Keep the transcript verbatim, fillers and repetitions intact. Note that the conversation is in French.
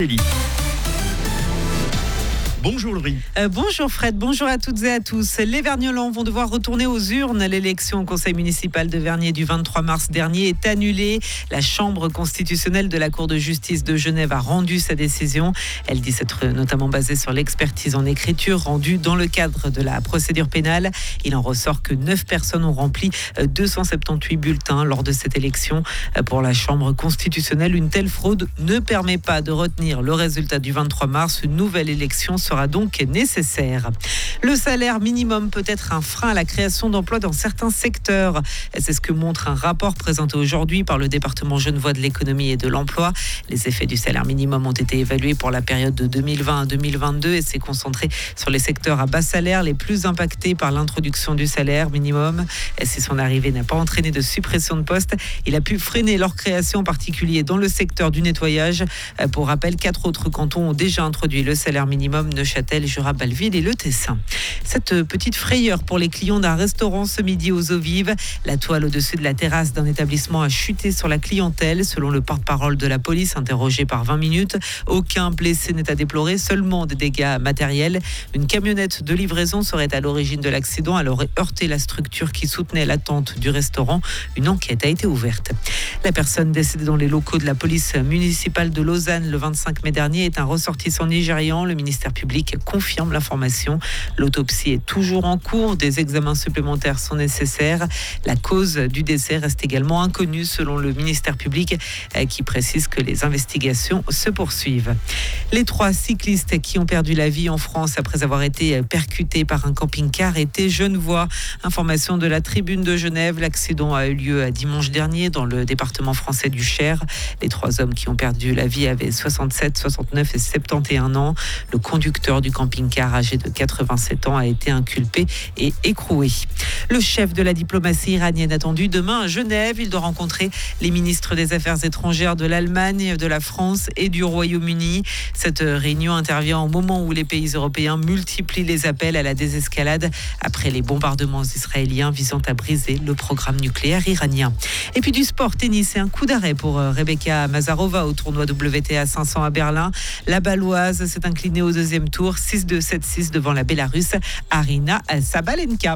Bonjour Laurie. Euh, bonjour Fred, bonjour à toutes et à tous. Les Vergnolans vont devoir retourner aux urnes. L'élection au conseil municipal de Vernier du vingt-trois mars dernier est annulée. La chambre constitutionnelle de la Cour de justice de Genève a rendu sa décision. Elle dit s'être notamment basée sur l'expertise en écriture rendue dans le cadre de la procédure pénale. Il en ressort que neuf personnes ont rempli deux cent soixante-dix-huit bulletins lors de cette élection. Pour la chambre constitutionnelle, une telle fraude ne permet pas de retenir le résultat du vingt-trois mars. Une nouvelle élection sera donc nécessaire. Le salaire minimum peut être un frein à la création d'emplois dans certains secteurs. C'est ce que montre un rapport présenté aujourd'hui par le département genevois de l'économie et de l'emploi. Les effets du salaire minimum ont été évalués pour la période de deux mille vingt à deux mille vingt-deux et s'est concentré sur les secteurs à bas salaire les plus impactés par l'introduction du salaire minimum. Et si son arrivée n'a pas entraîné de suppression de postes, il a pu freiner leur création, en particulier dans le secteur du nettoyage. Pour rappel, quatre autres cantons ont déjà introduit le salaire minimum: Neuchâtel, Jura, Bâle-Ville et le Tessin. Cette petite frayeur pour les clients d'un restaurant ce midi aux eaux vives. La toile au-dessus de la terrasse d'un établissement a chuté sur la clientèle, selon le porte-parole de la police interrogé par vingt minutes. Aucun blessé n'est à déplorer, seulement des dégâts matériels. Une camionnette de livraison serait à l'origine de l'accident. Elle aurait heurté la structure qui soutenait la tente du restaurant. Une enquête a été ouverte. La personne décédée dans les locaux de la police municipale de Lausanne le vingt-cinq mai dernier est un ressortissant nigérian. Le ministère public confirme l'information. L'autopsie est toujours en cours. Des examens supplémentaires sont nécessaires. La cause du décès reste également inconnue selon le ministère public qui précise que les investigations se poursuivent. Les trois cyclistes qui ont perdu la vie en France après avoir été percutés par un camping-car étaient genevois. Information de la Tribune de Genève. L'accident a eu lieu dimanche dernier dans le département français du Cher. Les trois hommes qui ont perdu la vie avaient soixante-sept, soixante-neuf et soixante et un ans. Le conducteur du camping-car, âgé de quatre-vingt-sept ans, a été inculpé et écroué. Le chef de la diplomatie iranienne attendu demain à Genève. Il doit rencontrer les ministres des Affaires étrangères de l'Allemagne, de la France et du Royaume-Uni. Cette réunion intervient au moment où les pays européens multiplient les appels à la désescalade après les bombardements israéliens visant à briser le programme nucléaire iranien. Et puis du sport, tennis et un coup d'arrêt pour Rebecca Mazarova au tournoi W T A cinq cents à Berlin. La Baloise s'est inclinée au deuxième tour, six deux, sept six devant la Bélarusse Arina Sabalenka.